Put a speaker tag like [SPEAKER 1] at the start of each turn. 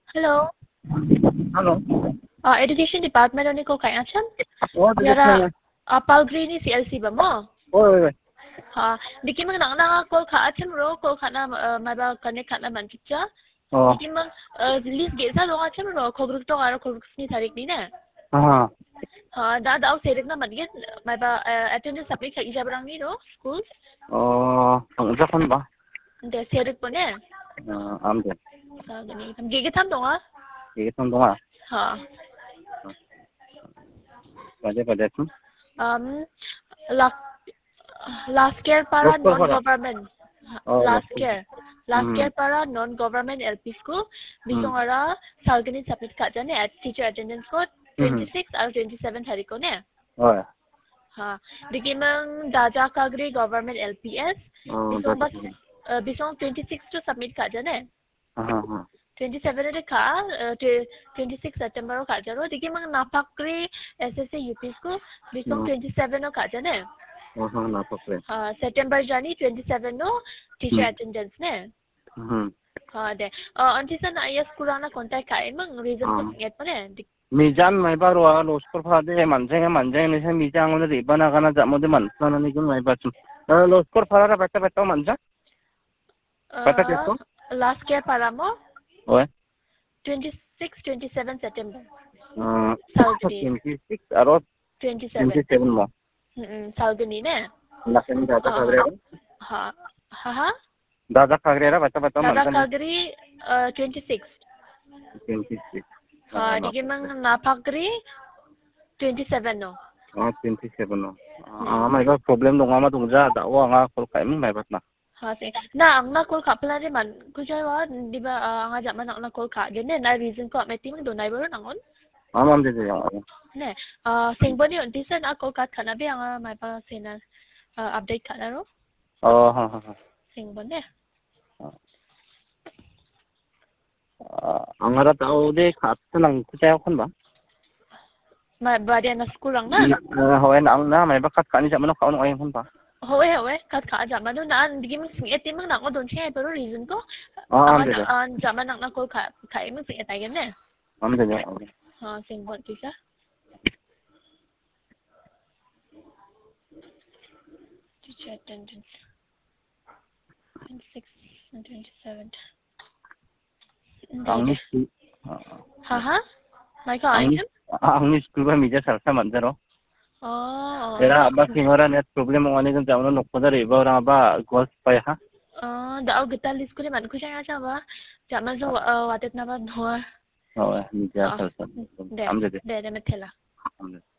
[SPEAKER 1] Hello.
[SPEAKER 2] Halo.
[SPEAKER 1] Education Department ni ko kaya cham.
[SPEAKER 2] Oh, tidak
[SPEAKER 1] Yara
[SPEAKER 2] senang.
[SPEAKER 1] Palgri ni CLC ba mo?
[SPEAKER 2] Oh,
[SPEAKER 1] Ha, diki mang nang ko ka cham ro ko kana mai ba connect kana man kicha.
[SPEAKER 2] oh,
[SPEAKER 1] Diki mang list ge sa lo cham ro ko group to aro ko ni tarik ni na.
[SPEAKER 2] ah,
[SPEAKER 1] Ha, da serik na man ge mai ba attendance submit ka ija barang ni ro school.
[SPEAKER 2] oh, pangjakan ba?
[SPEAKER 1] De serik po ne.
[SPEAKER 2] Amde.
[SPEAKER 1] Sa gani. Ge tham dong ah.
[SPEAKER 2] Sige, tunggu
[SPEAKER 1] Ha.
[SPEAKER 2] pada tu.
[SPEAKER 1] Um, last last year para
[SPEAKER 2] Doktor pada.
[SPEAKER 1] non-government.
[SPEAKER 2] Oh,
[SPEAKER 1] Last
[SPEAKER 2] doktor.
[SPEAKER 1] year. Last year para non-government LP school. Bisong ara salgani submit ka jane at teacher attendance ko 26 or 27 hari ko ne.
[SPEAKER 2] Oh, ya.
[SPEAKER 1] Ha. Digi mang Daja Kagri government LPS.
[SPEAKER 2] Oh,
[SPEAKER 1] Bisong bas bisong 26 to submit ka jane. 27 रे का 26 September का जरो देखिए मंग नापाकरी SSC UP को बिसों 27 का जने
[SPEAKER 2] हाँ नापाकरी
[SPEAKER 1] September जानी 27 नो teacher attendance ने हाँ दे अंतिसन आया स्कूलाना contact का मंग reason को संगेत पने
[SPEAKER 2] Mijan may baro los por fade manjeng ni se mijang on ri bana kana jamode man sana ni gun may bachum los por fara beta manja beta kesko
[SPEAKER 1] last year para mo
[SPEAKER 2] oe
[SPEAKER 1] 26 27 September
[SPEAKER 2] 26 aro 27 mo
[SPEAKER 1] Salgani ne
[SPEAKER 2] lasen dada kagre
[SPEAKER 1] हाँ हाँ
[SPEAKER 2] dada kagre ra beta
[SPEAKER 1] Dada
[SPEAKER 2] manja
[SPEAKER 1] Kagri 26
[SPEAKER 2] 26
[SPEAKER 1] हाँ देखिए मंग नापाकरी 27 no
[SPEAKER 2] 27 no may ba problem dong ama dongja dawa nga kol kai mong may bat na
[SPEAKER 1] हाँ से ना अंगना कोल खापला रे मन कुछ है वह दिबा अंगा जब मन अंगना कोल खा गए ने ना रीजन को मैं टीम दो नाइ बरो नंगन
[SPEAKER 2] amam de yang
[SPEAKER 1] ने सेंबनी उनतीसन आ कोल काट खाना भी अंगा मैं पा सेना अपडेट खाना रो
[SPEAKER 2] oh ha
[SPEAKER 1] सेंबने
[SPEAKER 2] angara tao de khat nang kucha khon ba
[SPEAKER 1] मैं बारे ना स्कूल अंगना
[SPEAKER 2] hoen ang na may ba khat kani jaman ka on ay khon ba
[SPEAKER 1] होए काट खा जब मन ना दिगी में सिंह टीम में नंगो दोन छे बरो रीजन को
[SPEAKER 2] am de
[SPEAKER 1] अंगा जब मन अंगना कोल खा खाई में सिंह ताई ने
[SPEAKER 2] am de
[SPEAKER 1] हाँ सेंबन तीसा teacher attendance 26 and 27 हाँ मैं क्या item
[SPEAKER 2] ang school ba media sarsa manjaro era ba kingora net problem ngani kan jamno nokko dare ba ora ba gos pai ha
[SPEAKER 1] दाव गिटार लिस्ट को मन खुश आया जावा जामा जो वाटेत ना बा धोआ
[SPEAKER 2] media sarsa
[SPEAKER 1] दे मैं थेला